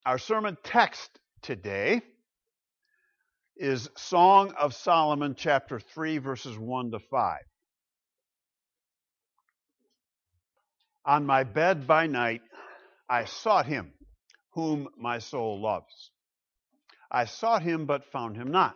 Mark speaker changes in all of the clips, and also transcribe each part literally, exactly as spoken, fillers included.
Speaker 1: Our sermon text today is Song of Solomon, chapter three, verses one to five. On my bed by night, I sought him, whom my soul loves. I sought him, but found him not.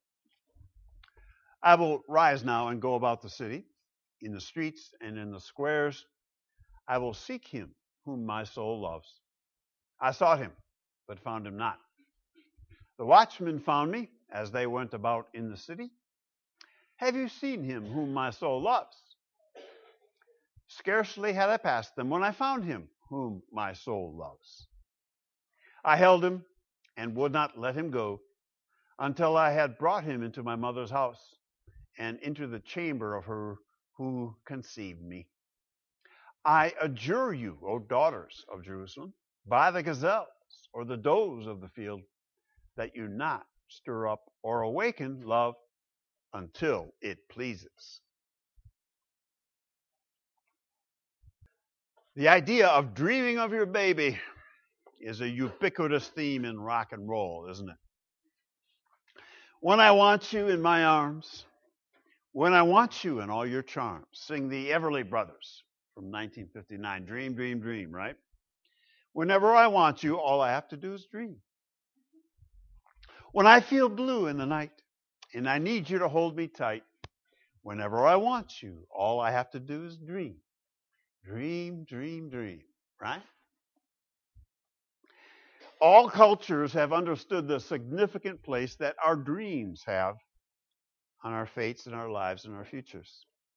Speaker 1: I will rise now and go about the city, in the streets and in the squares. I will seek him, whom my soul loves. I sought him, but found him not. The watchmen found me as they went about in the city. Have you seen him whom my soul loves? Scarcely had I passed them when I found him whom my soul loves. I held him and would not let him go until I had brought him into my mother's house and into the chamber of her who conceived me. I adjure you, O daughters of Jerusalem, by the gazelles or the does of the field, that you not stir up or awaken love until it pleases. The idea of dreaming of your baby is a ubiquitous theme in rock and roll, isn't it? When I want you in my arms, when I want you in all your charms, sing the Everly Brothers from nineteen fifty-nine. Dream, dream, dream, right? Whenever I want you, all I have to do is dream. When I feel blue in the night and I need you to hold me tight, whenever I want you, all I have to do is dream. Dream, dream, dream, right? All cultures have understood the significant place that our dreams have on our fates and our lives and our futures.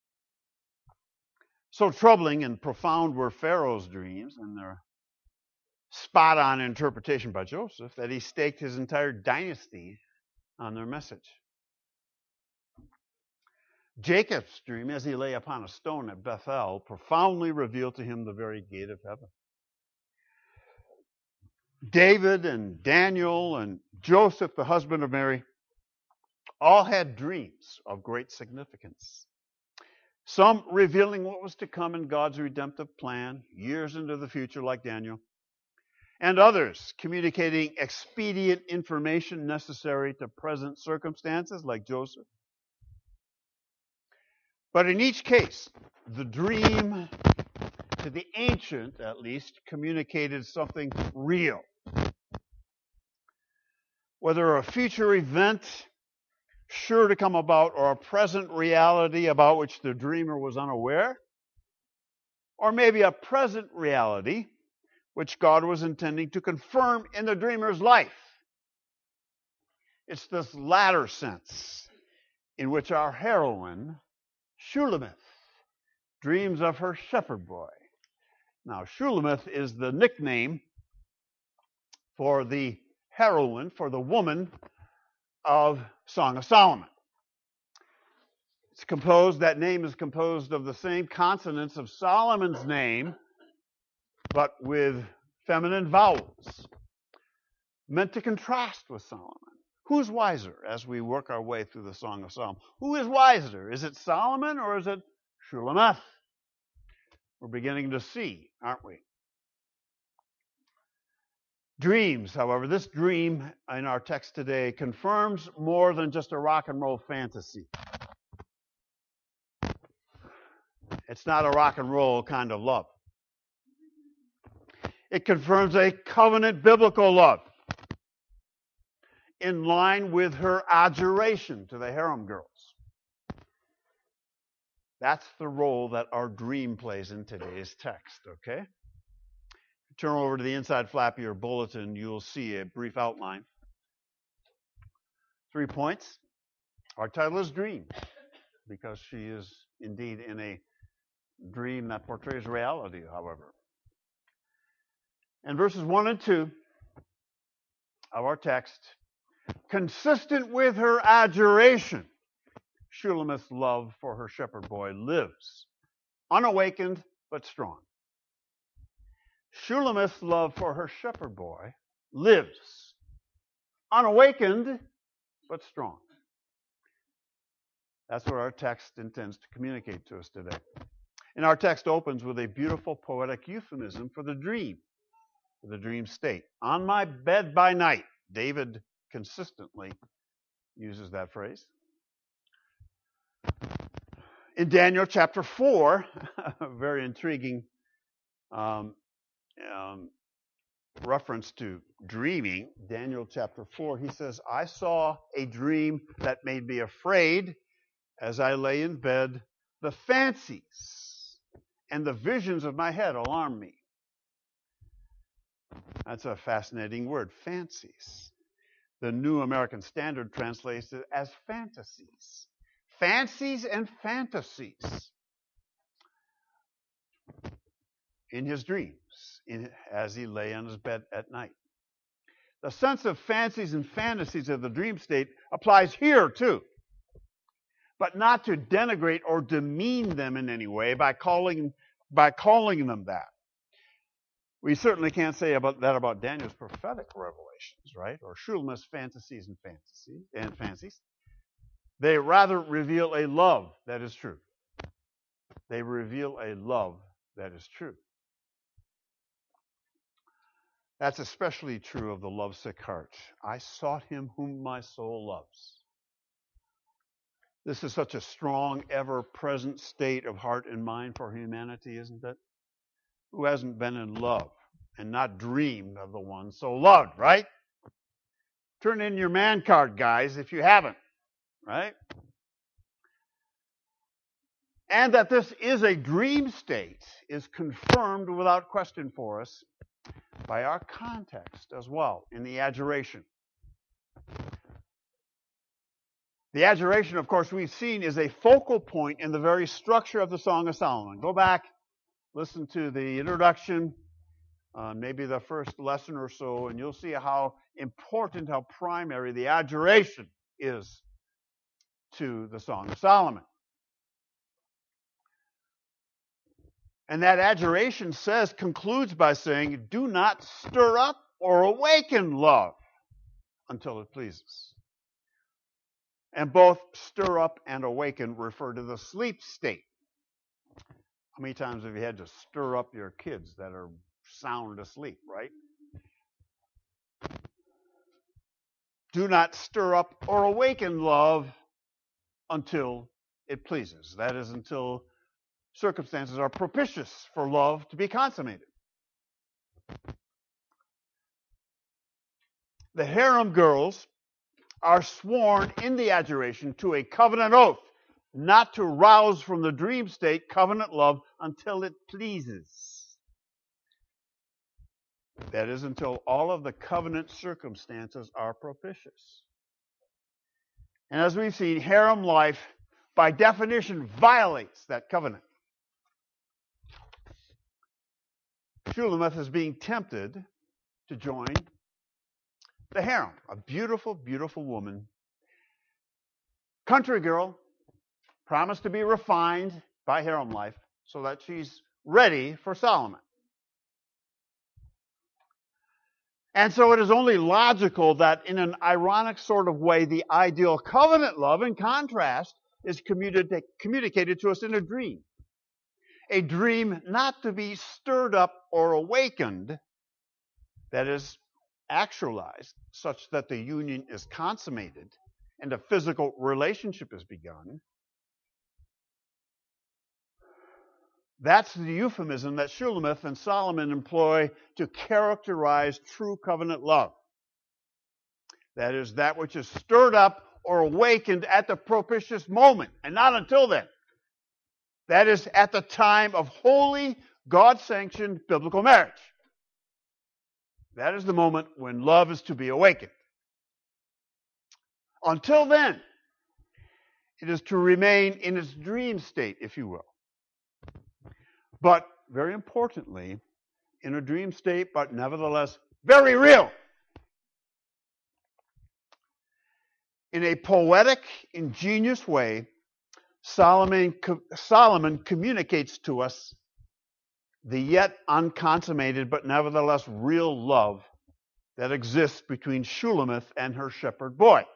Speaker 1: So troubling and profound were Pharaoh's dreams and their spot-on interpretation by Joseph that he staked his entire dynasty on their message. Jacob's dream, as he lay upon a stone at Bethel, profoundly revealed to him the very gate of heaven. David and Daniel and Joseph, the husband of Mary, all had dreams of great significance. Some revealing what was to come in God's redemptive plan years into the future, like Daniel, and others communicating expedient information necessary to present circumstances, like Joseph. But in each case, the dream, to the ancient at least, communicated something real. Whether a future event sure to come about or a present reality about which the dreamer was unaware, or maybe a present reality which God was intending to confirm in the dreamer's life. It's this latter sense in which our heroine, Shulamith, dreams of her shepherd boy. Now, Shulamith is the nickname for the heroine, for the woman of Song of Solomon. It's composed, that name is composed of the same consonants of Solomon's name, but with feminine vowels, meant to contrast with Solomon. Who's wiser as we work our way through the Song of Solomon? Who is wiser? Is it Solomon or is it Shulamith? We're beginning to see, aren't we? Dreams, however, this dream in our text today confirms more than just a rock and roll fantasy. It's not a rock and roll kind of love. It confirms a covenant biblical love in line with her adjuration to the harem girls. That's the role that our dream plays in today's text, okay? Turn over to the inside flap of your bulletin, you'll see a brief outline. Three points. Our title is Dream, because she is indeed in a dream that portrays reality, however. And verses one and two of our text, consistent with her adjuration, Shulamith's love for her shepherd boy lives, unawakened but strong. Shulamith's love for her shepherd boy lives, unawakened but strong. That's what our text intends to communicate to us today. And our text opens with a beautiful poetic euphemism for the dream the dream state. On my bed by night. David consistently uses that phrase. In Daniel chapter four, a very intriguing um, um, reference to dreaming. Daniel chapter four, he says, I saw a dream that made me afraid as I lay in bed. The fancies and the visions of my head alarmed me. That's a fascinating word, fancies. The New American Standard translates it as fantasies. Fancies and fantasies in his dreams in, as he lay on his bed at night. The sense of fancies and fantasies of the dream state applies here too, but not to denigrate or demean them in any way by calling, by calling them that. We certainly can't say about that about Daniel's prophetic revelations, right? Or Shulamith's fantasies and fantasies and fancies. They rather reveal a love that is true. They reveal a love that is true. That's especially true of the lovesick heart. I sought him whom my soul loves. This is such a strong, ever-present state of heart and mind for humanity, isn't it? Who hasn't been in love and not dreamed of the one so loved, right? Turn in your man card, guys, if you haven't, right? And that this is a dream state is confirmed without question for us by our context as well in the adjuration. The adjuration, of course, we've seen is a focal point in the very structure of the Song of Solomon. Go back, listen to the introduction, uh, maybe the first lesson or so, and you'll see how important, how primary the adjuration is to the Song of Solomon. And that adjuration says, concludes by saying, do not stir up or awaken love until it pleases. And both stir up and awaken refer to the sleep state. How many times have you had to stir up your kids that are sound asleep, right? Do not stir up or awaken love until it pleases. That is, until circumstances are propitious for love to be consummated. The harem girls are sworn in the adjuration to a covenant oath not to rouse from the dream state covenant love until it pleases. That is, until all of the covenant circumstances are propitious. And as we've seen, harem life, by definition, violates that covenant. Shulamith is being tempted to join the harem, a beautiful, beautiful woman, country girl, promised to be refined by harem life so that she's ready for Solomon. And so it is only logical that in an ironic sort of way, the ideal covenant love, in contrast, is communicated, communicated to us in a dream. A dream not to be stirred up or awakened, that is, actualized, such that the union is consummated and a physical relationship is begun. That's the euphemism that Shulamith and Solomon employ to characterize true covenant love. That is, that which is stirred up or awakened at the propitious moment, and not until then. That is, at the time of holy, God-sanctioned biblical marriage. That is the moment when love is to be awakened. Until then, it is to remain in its dream state, if you will. But, very importantly, in a dream state, but nevertheless very real. In a poetic, ingenious way, Solomon, Solomon communicates to us the yet unconsummated but nevertheless real love that exists between Shulamith and her shepherd boy.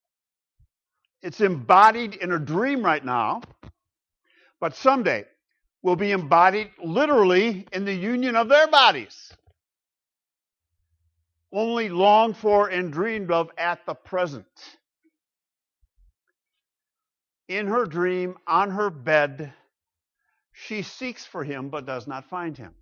Speaker 1: It's embodied in a dream right now, but someday will be embodied literally in the union of their bodies, only longed for and dreamed of at the present. In her dream, on her bed, she seeks for him but does not find him.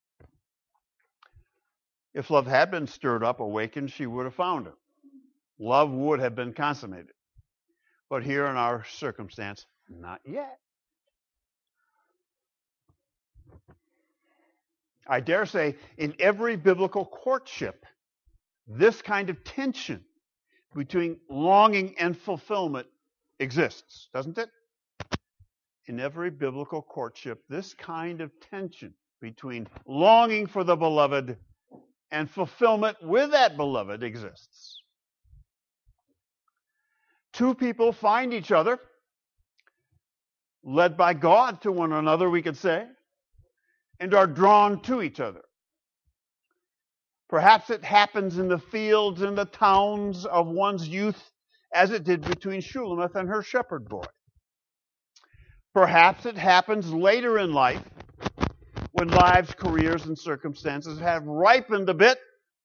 Speaker 1: If love had been stirred up, awakened, she would have found him. Love would have been consummated. But here in our circumstance, not yet. I dare say in every biblical courtship, this kind of tension between longing and fulfillment exists, doesn't it? In every biblical courtship, this kind of tension between longing for the beloved and fulfillment with that beloved exists. Two people find each other, led by God to one another, we could say, and are drawn to each other. Perhaps it happens in the fields and the towns of one's youth as it did between Shulamith and her shepherd boy. Perhaps it happens later in life when lives, careers, and circumstances have ripened a bit,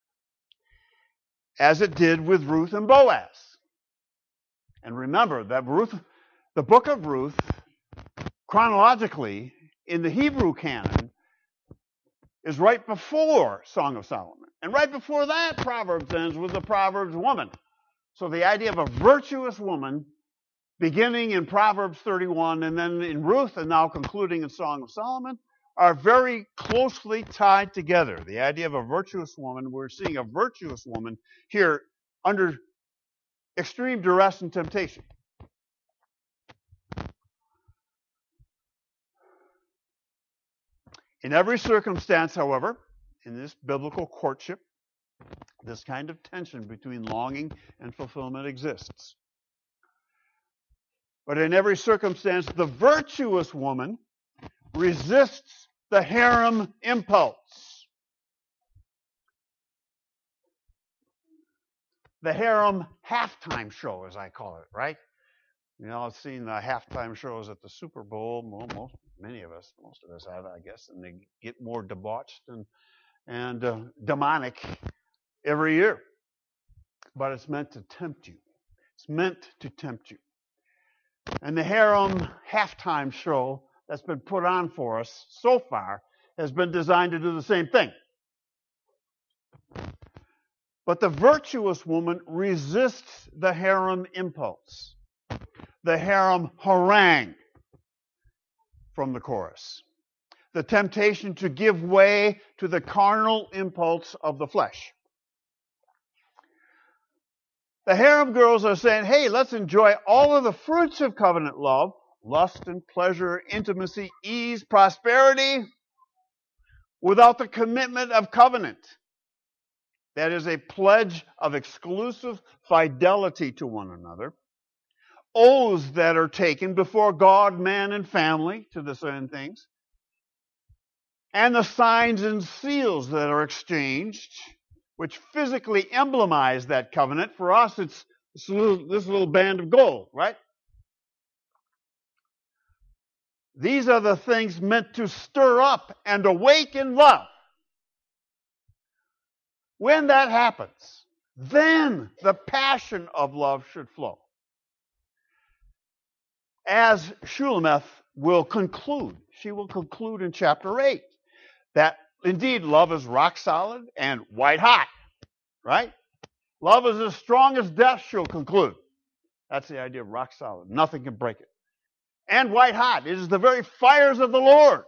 Speaker 1: as it did with Ruth and Boaz. And remember that Ruth, the book of Ruth, chronologically, in the Hebrew canon, is right before Song of Solomon. And right before that, Proverbs ends with the Proverbs woman. So the idea of a virtuous woman, beginning in Proverbs thirty-one, and then in Ruth, and now concluding in Song of Solomon, are very closely tied together. The idea of a virtuous woman, we're seeing a virtuous woman here under extreme duress and temptation. In every circumstance, however, in this biblical courtship, this kind of tension between longing and fulfillment exists. But in every circumstance, the virtuous woman resists the harem impulse. The harem halftime show, as I call it, right? You know, I've seen the halftime shows at the Super Bowl. Well, most, many of us, most of us have, I guess, and they get more debauched and and uh, demonic every year. But it's meant to tempt you. It's meant to tempt you. And the harem halftime show that's been put on for us so far has been designed to do the same thing. But the virtuous woman resists the harem impulse, the harem harangue from the chorus, the temptation to give way to the carnal impulse of the flesh. The harem girls are saying, hey, let's enjoy all of the fruits of covenant love, lust and pleasure, intimacy, ease, prosperity, without the commitment of covenant. That is a pledge of exclusive fidelity to one another. Oaths that are taken before God, man, and family to the same things. And the signs and seals that are exchanged, which physically emblemize that covenant. For us, it's this little, this little band of gold, right? These are the things meant to stir up and awaken love. When that happens, then the passion of love should flow. As Shulamith will conclude, she will conclude in chapter eight, that indeed love is rock solid and white hot, right? Love is as strong as death, she'll conclude. That's the idea of rock solid. Nothing can break it. And white hot. It is the very fires of the Lord.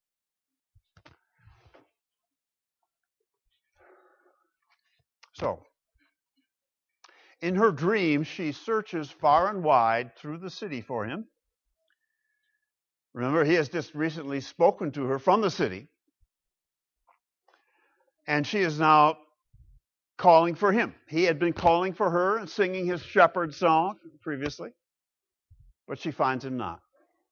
Speaker 1: So, in her dream, she searches far and wide through the city for him. Remember, he has just recently spoken to her from the city. And she is now calling for him. He had been calling for her and singing his shepherd song previously. But she finds him not.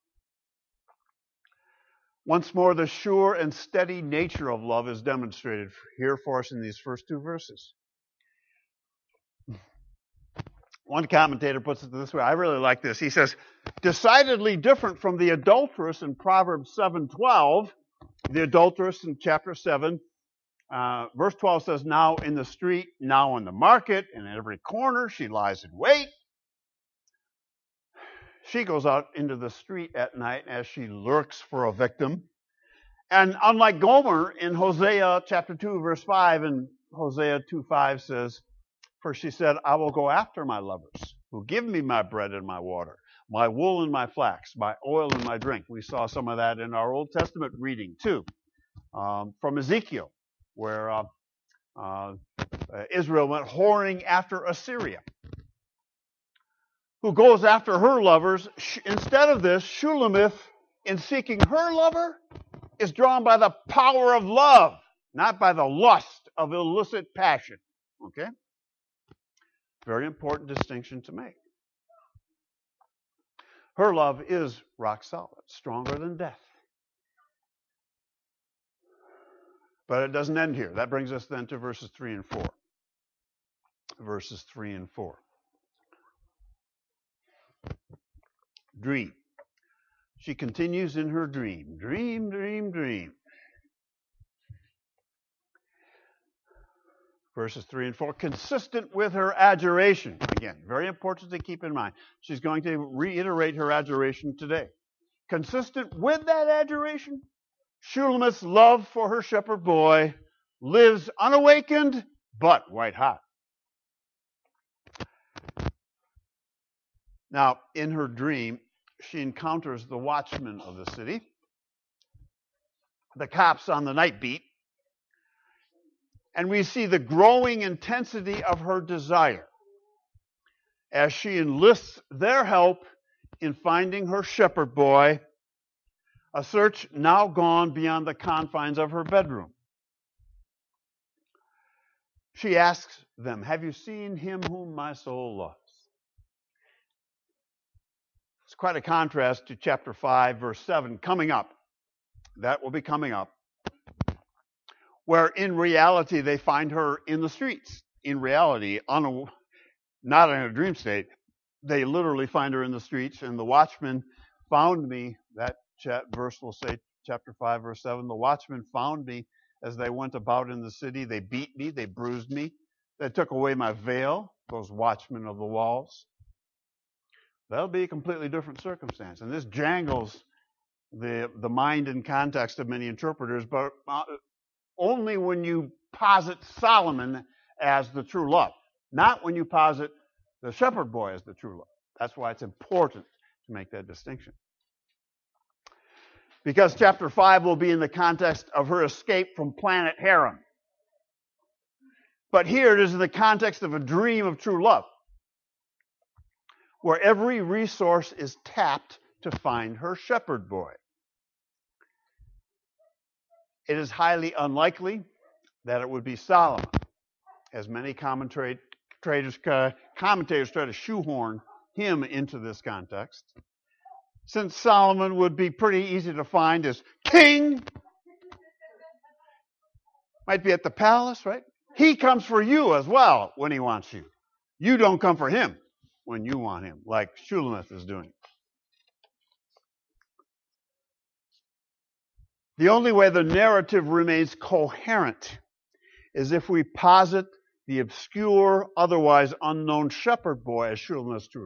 Speaker 1: Once more, the sure and steady nature of love is demonstrated here for us in these first two verses. One commentator puts it this way. I really like this. He says, decidedly different from the adulteress in Proverbs seven twelve. The adulteress in chapter seven, uh, verse twelve says, now in the street, now in the market, in every corner, she lies in wait. She goes out into the street at night as she lurks for a victim. And unlike Gomer in Hosea chapter two, verse five, and Hosea two five says, for she said, I will go after my lovers who give me my bread and my water, my wool and my flax, my oil and my drink. We saw some of that in our Old Testament reading too, um, from Ezekiel, where uh, uh, Israel went whoring after Assyria, who goes after her lovers. Instead of this, Shulamith, in seeking her lover, is drawn by the power of love, not by the lust of illicit passion. Okay? Very important distinction to make. Her love is rock solid, stronger than death. But it doesn't end here. That brings us then to verses three and four. Verses three and four. Dream. She continues in her dream. Dream, dream, dream. Verses three and four, consistent with her adjuration. Again, very important to keep in mind. She's going to reiterate her adjuration today. Consistent with that adjuration, Shulamith's love for her shepherd boy lives unawakened but white hot. Now, in her dream, she encounters the watchman of the city, the cops on the night beat, and we see the growing intensity of her desire as she enlists their help in finding her shepherd boy, a search now gone beyond the confines of her bedroom. She asks them, have you seen him whom my soul loves? It's quite a contrast to chapter five, verse seven, coming up. That will be coming up. Where in reality they find her in the streets. In reality, on a, not in a dream state, they literally find her in the streets, and the watchman found me. That verse will say, chapter five, verse seven, the watchman found me as they went about in the city. They beat me, they bruised me, they took away my veil, those watchmen of the walls. That'll be a completely different circumstance. And this jangles the, the mind and context of many interpreters, but uh, only when you posit Solomon as the true love, not when you posit the shepherd boy as the true love. That's why it's important to make that distinction. Because chapter five will be in the context of her escape from planet Haran. But here it is in the context of a dream of true love, where every resource is tapped to find her shepherd boy. It is highly unlikely that it would be Solomon, as many commentators, commentators try to shoehorn him into this context, since Solomon would be pretty easy to find as king. Might be at the palace, right? He comes for you as well when he wants you. You don't come for him when you want him, like Shulamith is doing. The only way the narrative remains coherent is if we posit the obscure, otherwise unknown shepherd boy as Shulamith's true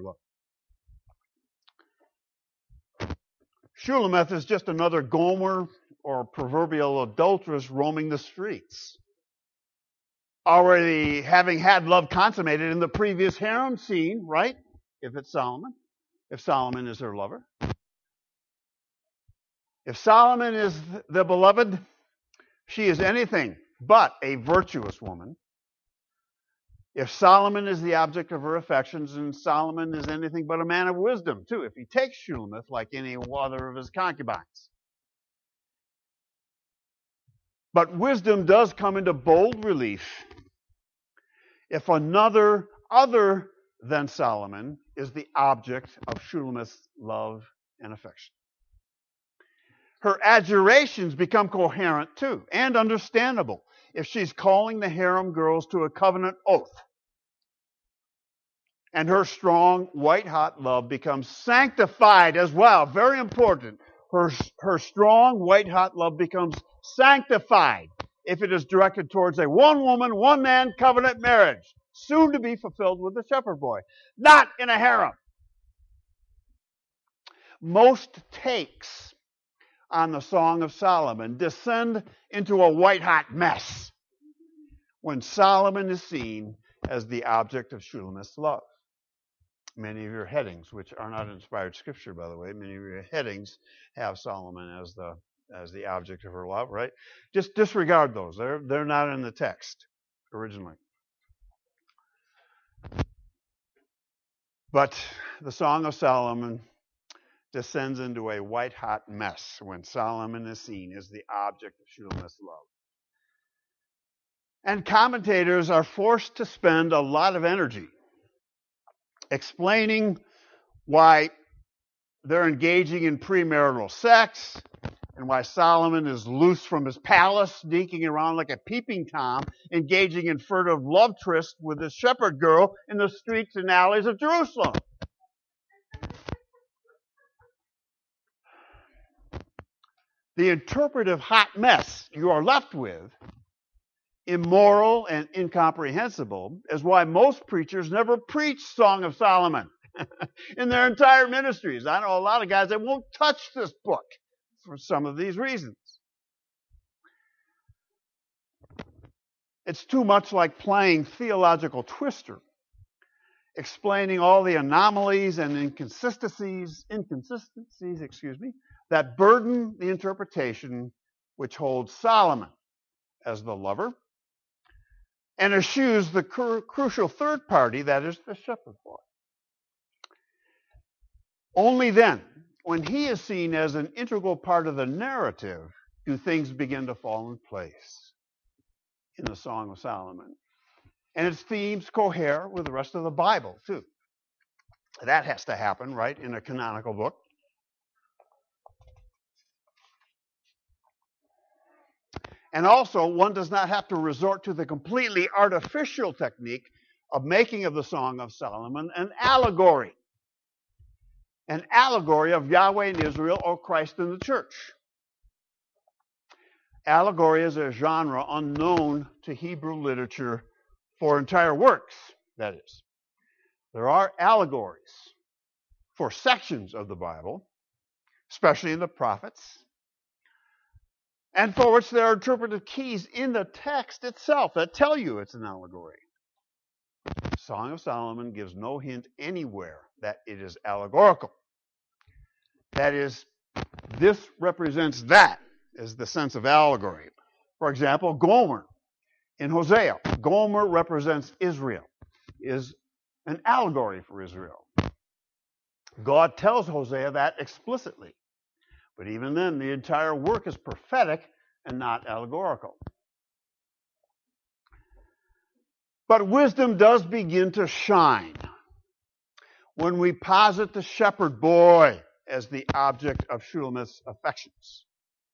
Speaker 1: love. Shulamith is just another Gomer or proverbial adulteress roaming the streets, already having had love consummated in the previous harem scene, right? If it's Solomon, if Solomon is her lover. If Solomon is the beloved, she is anything but a virtuous woman. If Solomon is the object of her affections, then Solomon is anything but a man of wisdom, too, if he takes Shulamith like any other of his concubines. But wisdom does come into bold relief if another other than Solomon is the object of Shulamith's love and affection. Her adjurations become coherent too, and understandable, if she's calling the harem girls to a covenant oath. And her strong, white-hot love becomes sanctified as well. Very important. Her, her strong, white-hot love becomes sanctified if it is directed towards a one-woman, one-man covenant marriage, soon to be fulfilled with the shepherd boy, not in a harem. Most takes on the Song of Solomon descend into a white-hot mess when Solomon is seen as the object of Shulamith's love. Many of your headings, which are not inspired scripture, by the way, many of your headings have Solomon as the as the object of her love, right? Just disregard those. They're they're not in the text originally. But the Song of Solomon descends into a white-hot mess when Solomon is seen as the object of Shulamith's love. And commentators are forced to spend a lot of energy explaining why they're engaging in premarital sex and why Solomon is loose from his palace, sneaking around like a peeping Tom, engaging in furtive love trysts with this shepherd girl in the streets and alleys of Jerusalem. The interpretive hot mess you are left with, immoral and incomprehensible, is why most preachers never preach Song of Solomon in their entire ministries. I know a lot of guys that won't touch this book for some of these reasons. It's too much like playing theological twister, explaining all the anomalies and inconsistencies, inconsistencies, excuse me, that burden the interpretation which holds Solomon as the lover and eschews the cru- crucial third party, that is the shepherd boy. Only then, when he is seen as an integral part of the narrative, do things begin to fall in place in the Song of Solomon. And its themes cohere with the rest of the Bible, too. That has to happen, right, in a canonical book. And also, one does not have to resort to the completely artificial technique of making of the Song of Solomon an allegory. An allegory of Yahweh in Israel or Christ in the church. Allegory is a genre unknown to Hebrew literature for entire works, that is. There are allegories for sections of the Bible, especially in the prophets, and for which there are interpretive keys in the text itself that tell you it's an allegory. The Song of Solomon gives no hint anywhere that it is allegorical. That is, this represents that, is the sense of allegory. For example, Gomer in Hosea. Gomer represents Israel, is an allegory for Israel. God tells Hosea that explicitly. But even then, the entire work is prophetic and not allegorical. But wisdom does begin to shine when we posit the shepherd boy as the object of Shulamith's affections.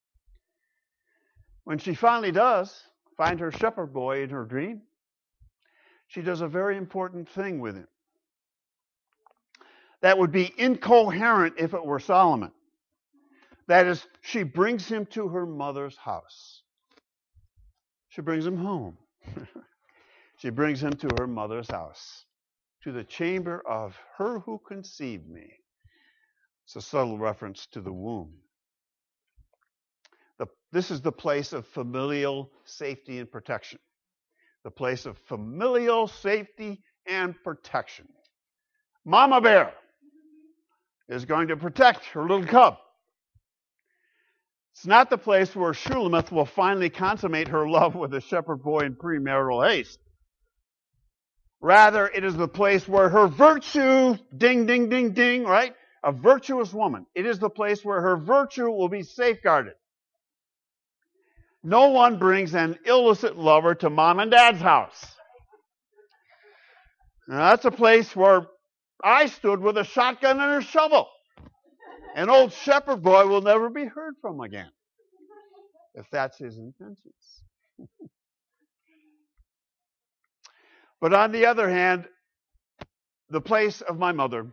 Speaker 1: When she finally does find her shepherd boy in her dream, she does a very important thing with him. That would be incoherent if it were Solomon. That is, she brings him to her mother's house. She brings him home. She brings him to her mother's house, to the chamber of her who conceived me. It's a subtle reference to the womb. The, this is the place of familial safety and protection. The place of familial safety and protection. Mama Bear is going to protect her little cub. It's not the place where Shulamith will finally consummate her love with a shepherd boy in premarital haste. Rather, it is the place where her virtue, ding, ding, ding, ding, right? A virtuous woman. It is the place where her virtue will be safeguarded. No one brings an illicit lover to mom and dad's house. Now, that's a place where I stood with a shotgun and a shovel. An old shepherd boy will never be heard from again, if that's his intentions. But on the other hand, the place of my mother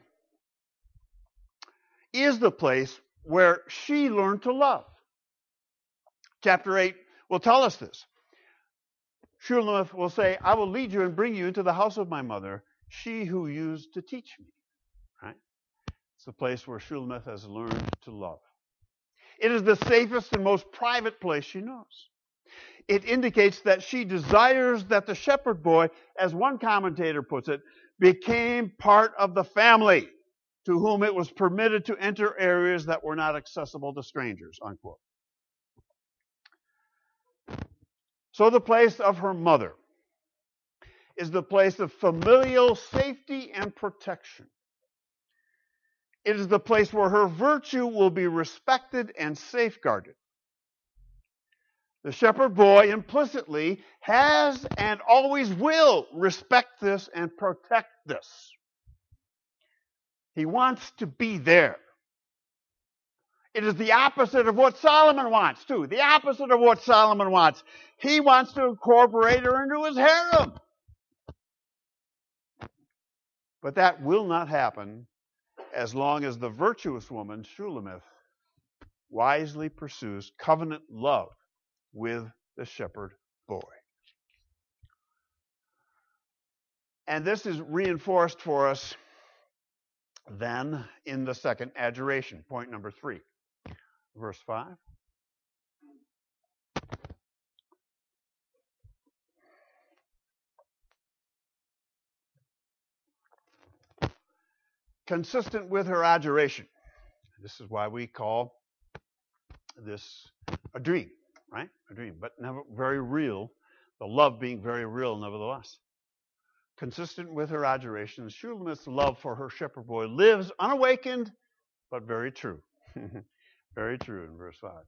Speaker 1: is the place where she learned to love. Chapter eight will tell us this. Shulamith will say, I will lead you and bring you into the house of my mother, she who used to teach me. Right? It's the place where Shulamith has learned to love. It is the safest and most private place she knows. It indicates that she desires that the shepherd boy, as one commentator puts it, became part of the family to whom it was permitted to enter areas that were not accessible to strangers, unquote. So the place of her mother is the place of familial safety and protection. It is the place where her virtue will be respected and safeguarded. The shepherd boy implicitly has and always will respect this and protect this. He wants to be there. It is the opposite of what Solomon wants, too. The opposite of what Solomon wants. He wants to incorporate her into his harem. But that will not happen as long as the virtuous woman, Shulamith, wisely pursues covenant love with the shepherd boy. And this is reinforced for us then in the second adjuration, point number three, verse five. Consistent with her adjuration. This is why we call this a dream, right? A dream, but never very real. The love being very real, nevertheless. Consistent with her adjuration, Shulamith's love for her shepherd boy lives unawakened, but very true. Very true in verse five.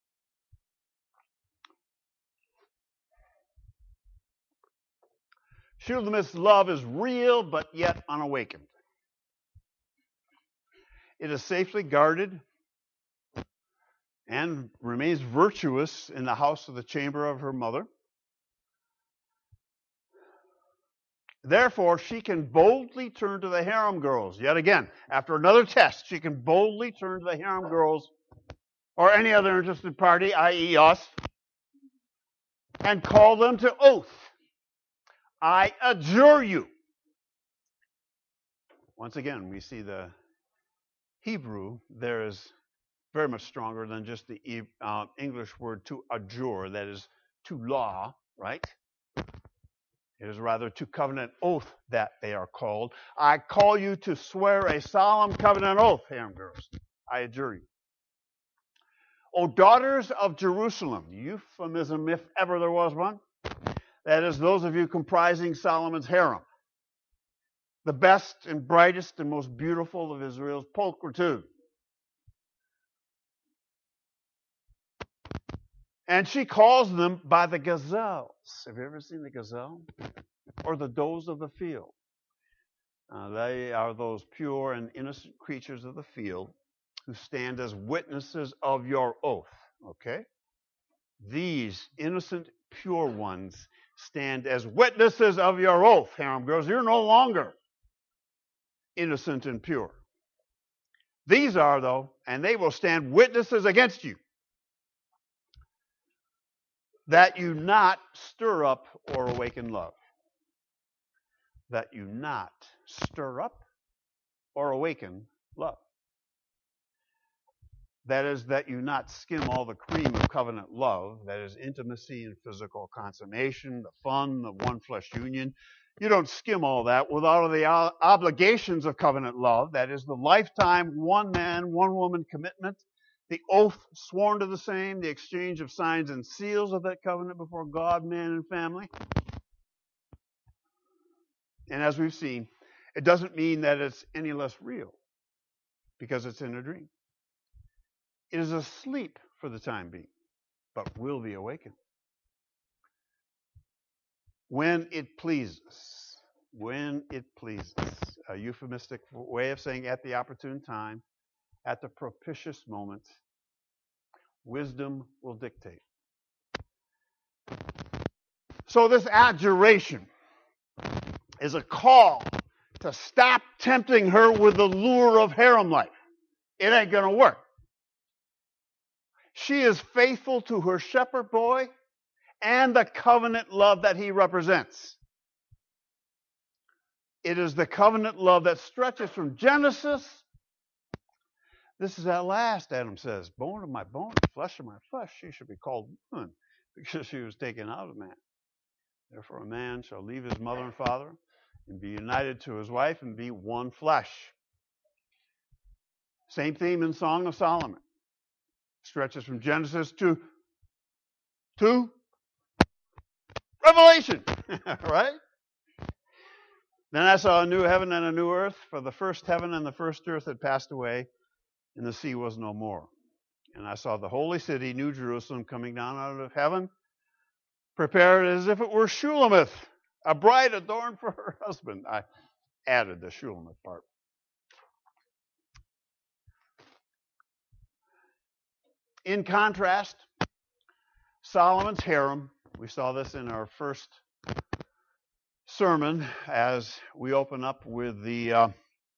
Speaker 1: Shulamith's love is real, but yet unawakened. It is safely guarded and remains virtuous in the house of the chamber of her mother. Therefore, she can boldly turn to the harem girls. Yet again, after another test, she can boldly turn to the harem girls or any other interested party, that is us, and call them to oath. I adjure you. Once again, we see the Hebrew there is very much stronger than just the uh, English word to adjure, that is to law, right? It is rather to covenant oath that they are called. I call you to swear a solemn covenant oath, harem girls. I adjure you. O daughters of Jerusalem, euphemism if ever there was one, that is those of you comprising Solomon's harem, the best and brightest and most beautiful of Israel's pulchritude. And she calls them by the gazelles. Have you ever seen the gazelle? Or the does of the field. Uh, they are those pure and innocent creatures of the field who stand as witnesses of your oath. Okay? These innocent, pure ones stand as witnesses of your oath, harem girls. You're no longer innocent and pure. These are, though, and they will stand witnesses against you, that you not stir up or awaken love. That you not stir up or awaken love. That is, that you not skim all the cream of covenant love, that is intimacy and physical consummation, the fun, the one flesh union. You don't skim all that without all the obligations of covenant love, that is the lifetime one man, one woman commitment, the oath sworn to the same, the exchange of signs and seals of that covenant before God, man, and family. And as we've seen, it doesn't mean that it's any less real because it's in a dream. It is asleep for the time being, but will be awakened when it pleases. When it pleases. A euphemistic way of saying at the opportune time, at the propitious moment, wisdom will dictate. So this adjuration is a call to stop tempting her with the lure of harem life. It ain't going to work. She is faithful to her shepherd boy and the covenant love that he represents. It is the covenant love that stretches from Genesis. This is at last, Adam says, bone of my bone, flesh of my flesh. She should be called woman because she was taken out of man. Therefore, a man shall leave his mother and father and be united to his wife and be one flesh. Same theme in Song of Solomon. Stretches from Genesis to, to Revelation, right? Then I saw a new heaven and a new earth, for the first heaven and the first earth had passed away, and the sea was no more. And I saw the holy city, New Jerusalem, coming down out of heaven, prepared as if it were Shulamith, a bride adorned for her husband. I added the Shulamith part. In contrast, Solomon's harem, we saw this in our first sermon as we open up with the uh,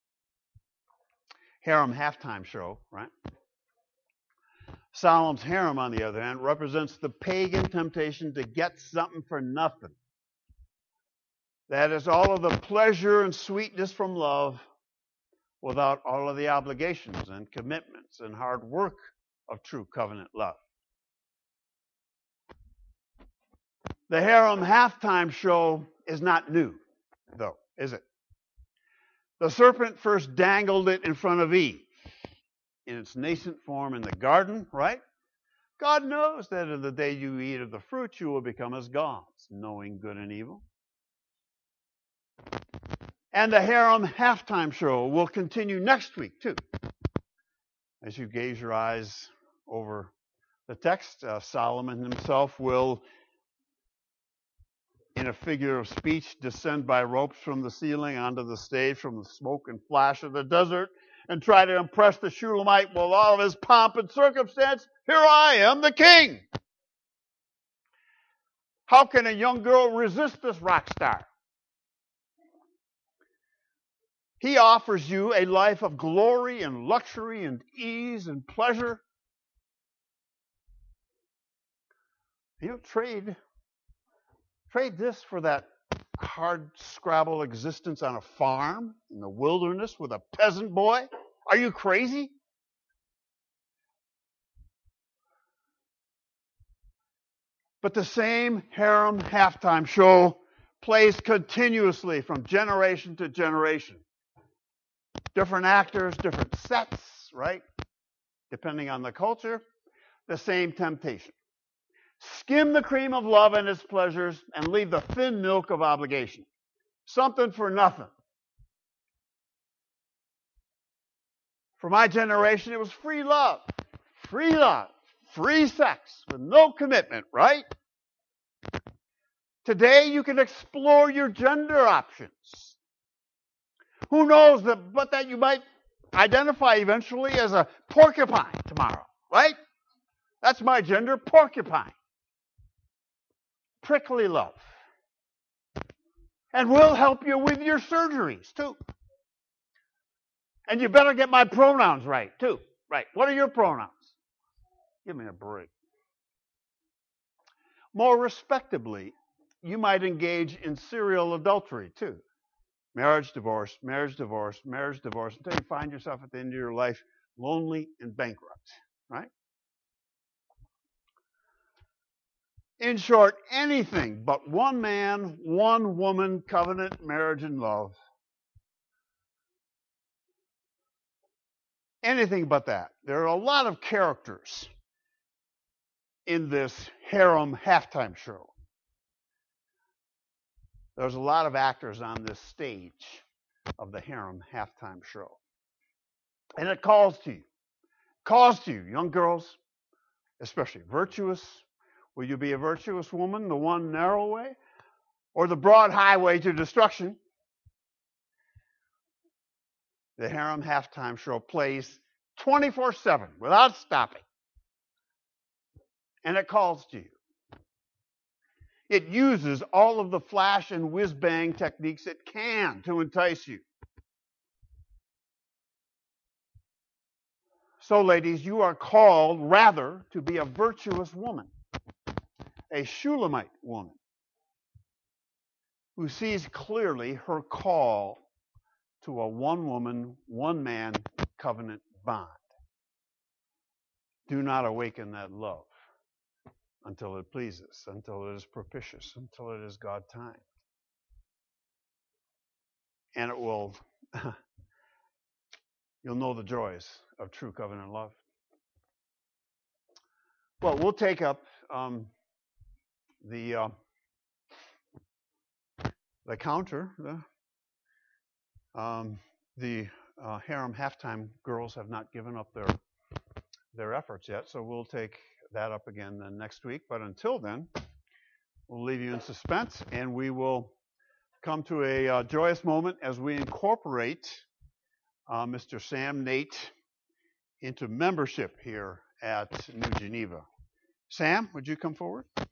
Speaker 1: harem halftime show, right? Solomon's harem, on the other hand, represents the pagan temptation to get something for nothing. That is all of the pleasure and sweetness from love without all of the obligations and commitments and hard work of true covenant love. The harem halftime show is not new, though, is it? The serpent first dangled it in front of Eve in its nascent form in the garden, right? God knows that in the day you eat of the fruit, you will become as gods, knowing good and evil. And the harem halftime show will continue next week, too. As you gaze your eyes over the text, uh, Solomon himself will, in a figure of speech, descend by ropes from the ceiling onto the stage from the smoke and flash of the desert and try to impress the Shulamite with all of his pomp and circumstance. Here I am, the king. How can a young girl resist this rock star? He offers you a life of glory and luxury and ease and pleasure. You know, trade, trade this for that hard scrabble existence on a farm in the wilderness with a peasant boy? Are you crazy? But the same harem halftime show plays continuously from generation to generation. Different actors, different sets, right? Depending on the culture, the same temptation. Skim the cream of love and its pleasures and leave the thin milk of obligation. Something for nothing. For my generation, it was free love. Free love. Free sex with no commitment, right? Today, you can explore your gender options. Who knows that, but that you might identify eventually as a porcupine tomorrow, right? That's my gender, porcupine. Prickly love. And we'll help you with your surgeries, too. And you better get my pronouns right, too. Right. What are your pronouns? Give me a break. More respectably, you might engage in serial adultery, too. Marriage, divorce, marriage, divorce, marriage, divorce, until you find yourself at the end of your life lonely and bankrupt, right? In short, anything but one man, one woman, covenant, marriage, and love. Anything but that. There are a lot of characters in this harem halftime show. There's a lot of actors on this stage of the harem halftime show. And it calls to you. Calls to you, young girls, especially virtuous. Will you be a virtuous woman, the one narrow way, or the broad highway to destruction? The harem halftime show plays twenty-four seven without stopping. And it calls to you. It uses all of the flash and whiz-bang techniques it can to entice you. So, ladies, you are called rather to be a virtuous woman, a Shulamite woman, who sees clearly her call to a one-woman, one-man covenant bond. Do not awaken that love until it pleases, until it is propitious, until it is God time. And it will, you'll know the joys of true covenant love. Well, we'll take up um, the uh, the counter. The, um, the uh, harem halftime girls have not given up their their efforts yet, so we'll take that up again then next week. But until then, we'll leave you in suspense, and we will come to a uh, joyous moment as we incorporate uh, Mister Sam Nate into membership here at New Geneva. Sam, would you come forward?